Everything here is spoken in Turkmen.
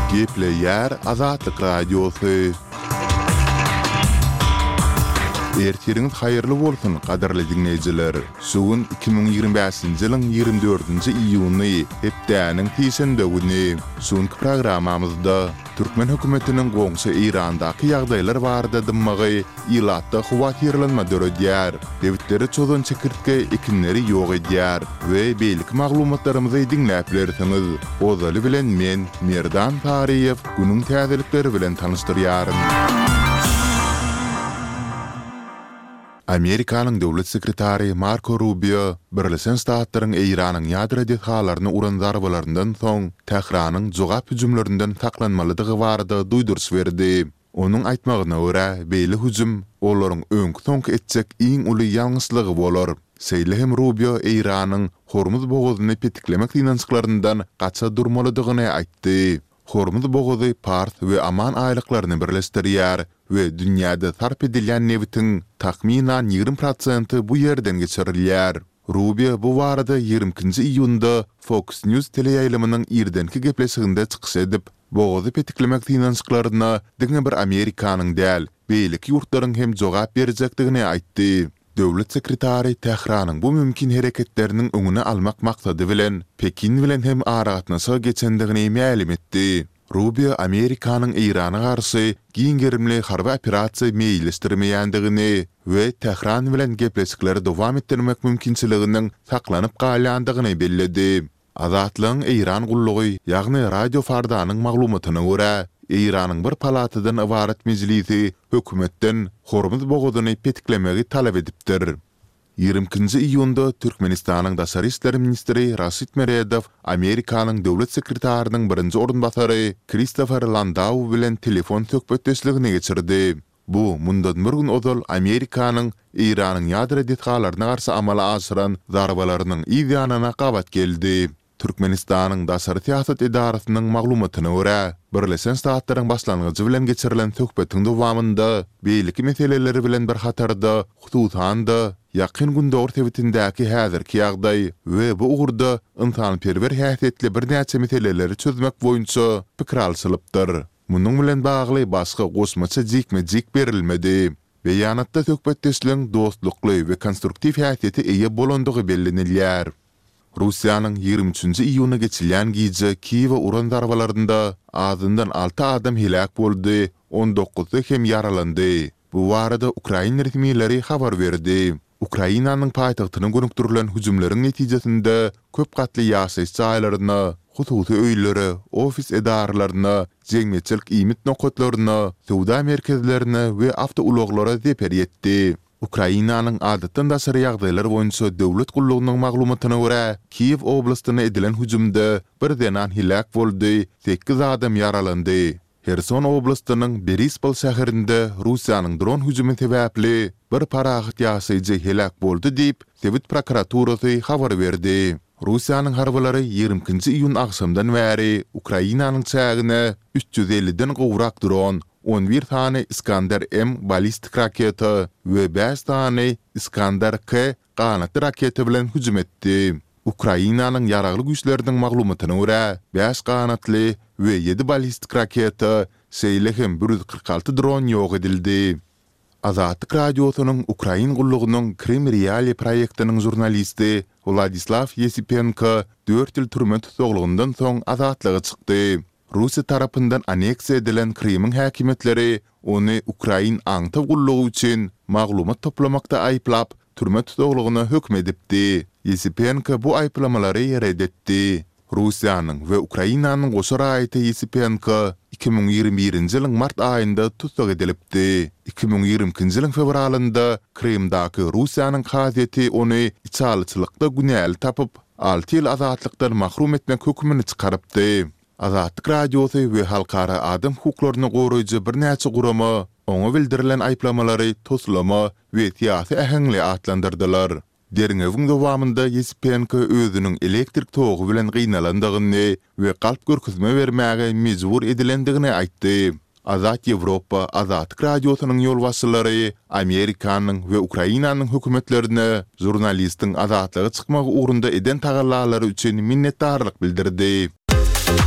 Gepleyer Azatlyk Radiosu. Ertiriniz hayırlı bolsun, qadarly dinleyijiler. Sugun 2025-nji ýylyň 24-nji iýuny hepdäniň tisinde güni. Suňky programamyzda Türkmen hökümetiniň goňşy Irandaky ýagdaýlar barada dymmagy ilatda howat ýerlenme döredýär. Dewletleri çözün çekirtge ekinleri ýok edýär we beýlik maglumatlarymyzy dinläp bilersiňiz. Ozaly bilen men Merdan Tariýew günüň täzelikleri bilen tanışdyrýarym. Amerikanyň döwlet sekretary Marco Rubio Birleşen Ştatlaryň Iranyň ýadro dehalaryny uran zarbalaryndan soň Tehranyň jogap hüjümlerinden saklanmalydygy barada duýduruş berdi. Onuň aýtmagyna görä, beýle hüjüm olaryň öňkü soňky etjek iň uly ýalňyslygy bolar. Seýlehem Rubio Iranyň Hormuz bogazyny petiklemek ýançyklaryndan gaça durmalydygyny aýtdy. Hormuz bogazy Pars we Aman aýlyklaryny birleşdirýär we dünýäde sarp edilen newitin takminan 20% bu ýerden geçirilýär. Rubio bu barada 20-nji iýunda Fox News teleýaýlamynyň irdenki gepleşiginde çykyş edip, bogazy petiklemek ýançyklaryna diňe bir Amerikanyň däl, beýlik ýurtlaryň hem jogap berjekdigini aýtdy. Döwlet sekretary Tehranyň bu mümkin hereketleriniň öňüne almak maksady bilen Pekin bilen hem aragatnasy geçendigini ma'lum etdi. Rubio Amerikanyň Irana garşy giňgerimli harby operasiýa meýilestirmeýändigini we Tehran bilen gepleşikleri dowam etdirmek mümkinçiliginiň saklanyp galýandygyny bellädi. Azatlyň Iran gullugy, ýagny radio fardanyň maglumatyna görä, Iranyň bir palatydan ibaret mejlisi hökümetden Hormuz bogazyny petiklemegi talap edipdir. 20-nji iýunda Türkmenistanyň Daşary işleri ministri Raşid Meredow Amerikanyň döwlet sekretarynyň birinji orunbasary Christopher Landau bilen telefon söhbetdeşligini geçirdi. Bu mundan bir gün ozal Amerikanyň Iranyň ýadro dehalaryna garşy amala aşyran zarbalarynyň ýanyna gabat geldi. Türkmenistanyň Daşary siýasat edarasynyň maglumatyna görä, Birleşen Ştatlaryň başlangyjy bilen geçirilen söhbetiň dowamında beýlik meseleleri bilen bir hatarda, hususan da ýakyn günde ortewitindäki häzirki ýagdaý we bu ugurda ynsanperwer häsiýetli bir näçe meseleleri çözmek boýunça pikir alşylypdyr. Munyň bilen bagly başga goşmaça jikme-jik berilmedi. Beýanatda söhbetdeşligiň dostlukly we konstruktiv häsiýeti eýe bolandygy bellenilýär. Russiýanyň 23-nji iýuny geçilen gije Kiýew uran zarbalarynda azyndan 6 adam helak boldy, 19-y hem yaralandy. Bu barada Ukraina resmiýetleri habar berdi. Ukrainanyň paýtagtyna gönükdirilen hüjümleriň netijesinde köp gatly ýaşaýyş jaýlaryna, hususy öýlere, ofis edaralaryna, jeňmeçilik iýmit nokatlaryna, sowda merkezlerine we awtouloglara zeper ýetdi. Ukrainanyň adatdan daşary ýagdaýlar boýunça döwlet gullugynyň maglumatyna görä, Kiýew oblastyna edilen hüjümde bir denan helak boldy, 8 adam yaralandy. Herson oblastynyň Berispol şäherinde Russiýanyň dron hüjümi sebäpli bir paragat ýaşaýjy helak boldy diýip Sowet prokuraturasy habar berdi. Russiýanyň harbalary 20-nji iýun akşamdan bäri Ukrainanyň çägine 350-den gowrak dron, 11 tane Iskander M balistik raketa we 5 tane Iskander K kanatly raketa bilen hüjüm etdi. Ukrainanyň ýaragly güýçleriniň maglumatyna görä, 5 kanatly we 7 balistik raketa, seýlehem 146 dron ýok edildi. Azatlyk radiosynyň Ukrain gullugynyň Krim Reali proýektining jurnalisti Vladislav Yesipenko 4 ýyl türme tutuklygyndan soň azatlyga çykdy. Russiya tarapyndan aneksiýa edilen Krimiň häkimetleri ony Ukrain aňtaw gullugy üçin maglumat toplamakda aýplap, türme tutuklygyna hökm edipdi. Yesipenko bu aýplamalary reddetdi. Russiýanyň we Ukrainanyň goşa raýaty Yesipenko 2021-nji ýylyň mart aýynda tutuk edilipdi. 2020-nji ýylyň fevralynda Krimdaky Russiýanyň gazetesi ony içalçylykda günäli tapyp, 6 ýyl azatlykdan mahrum etmek hökmüni çykarypdy. Azatlyk radiosu we halkara adam hukuklaryny goraýjy bir näçe gurama oňa bildirilen aýplamalary toslama we siýasy ähengli atlandyrdylar. Derňewiň dowamında Yesipenko özüniň elektrik togy bilen gynnalandygyny we galp görkezme bermäge mejbur edilendigini aýtdy. Azat Ýewropa Azatlyk radiosynyň ýolbaşçylary Amerikanyň we Ukrainanyň hökümetlerine jurnalistiň azatlyga çykmagy ugrunda eden tagallalary üçin minnetdarlyk bildirdi.